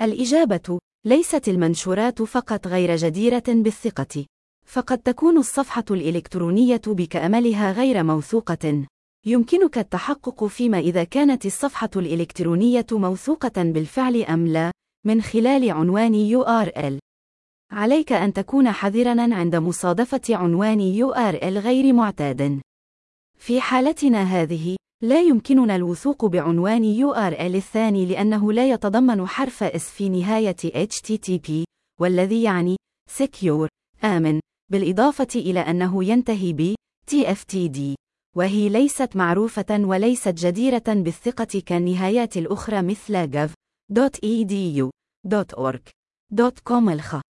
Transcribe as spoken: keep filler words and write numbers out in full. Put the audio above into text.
الإجابة: ليست المنشورات فقط غير جديرة بالثقة، فقد تكون الصفحة الإلكترونية بكاملها غير موثوقة. يمكنك التحقق فيما إذا كانت الصفحة الإلكترونية موثوقة بالفعل أم لا، من خلال عنوان يو آر إل. عليك أن تكون حذراً عند مصادفة عنوان يو آر إل غير معتاد. في حالتنا هذه، لا يمكننا الوثوق بعنوان يو آر إل الثاني لأنه لا يتضمن حرف إس في نهاية إتش تي تي بي، والذي يعني secure آمن، بالإضافة إلى أنه ينتهي ب تي إف تي دي، وهي ليست معروفة وليست جديرة بالثقة كالنهايات الأخرى مثل جوف دوت إي دي يو دوت أورج دوت كوم الخ.